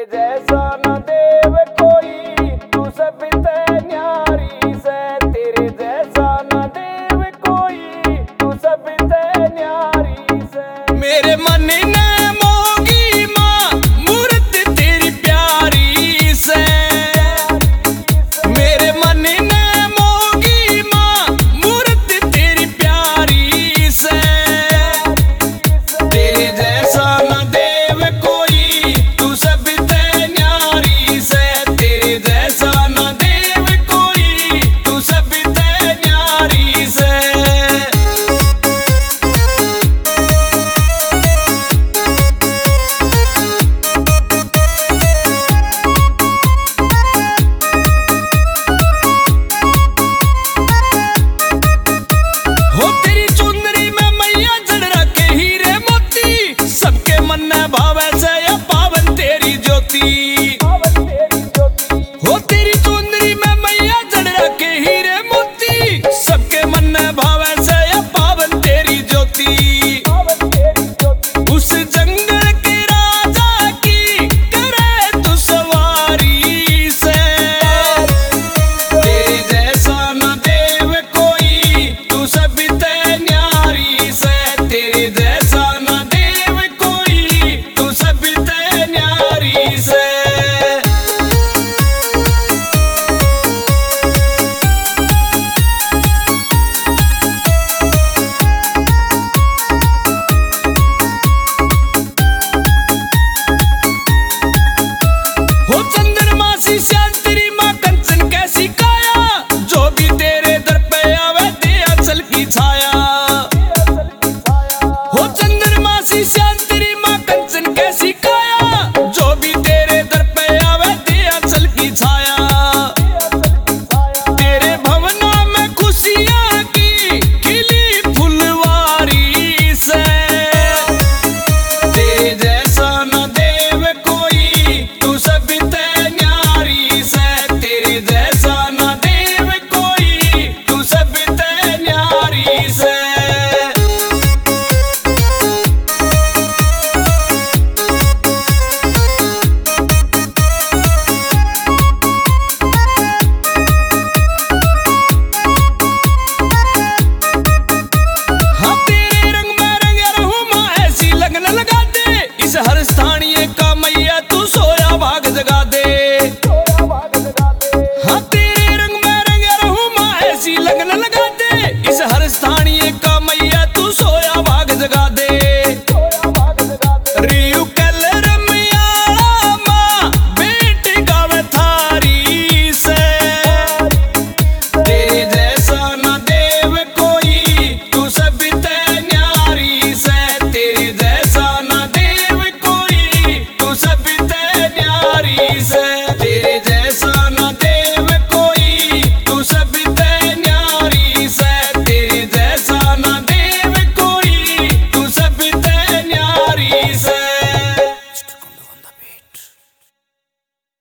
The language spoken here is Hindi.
जैसा न देव कोई, तू सब ते न्यारी से। तेरे जैसा न देव कोई, तू सब ते न्यारी से। मेरे मन ने मोगी माँ मूर्त तेरी प्यारी से। मेरे मन ने मोगी माँ मूर्त तेरी प्यारी से। तेरे जैसा न देव कोई, तू सब ते न्यारी से। तेरे जैसा न देव कोई, तू सब ते न्यारी से। हो तेरी चुंदरी में मैया जड़ रखे हीरे मोती, सबके मन में भावे से या पावन तेरी ज्योति। हो तेरी चुंदरी में मैया जड़ रखे हीरे मोती, सबके मन में भावे से या पावन तेरी ज्योति। उस जंगल के राजा की करे तू सवारी से। तेरे जैसा न देव कोई, तू सब ते न्यारी से। तेरे जैसा न देव कोई, तू सब ते न्यारी से। हो चंद्रमासी श्याम तेरी माँ कंचन कैसी काया, जो भी तेरे दर पे आवे दे अचल की छाया। हो चंद्रमासी श्याम तेरी माँ कंचन कैसी काया, जो भी तेरे दर पे आवे दे अचल की छाया। तेरे भवना में खुशियाँ की खिली फुलवारी से। तेरे जैसा न देव कोई, तू सब ते न्यारी से। तेरे जैसा न देव कोई, तू सब ते न्यारी से। हाँ तेरे रंग में रंग रहूं माँ, ऐसी लगन लगा दे इस हर स्थानीय का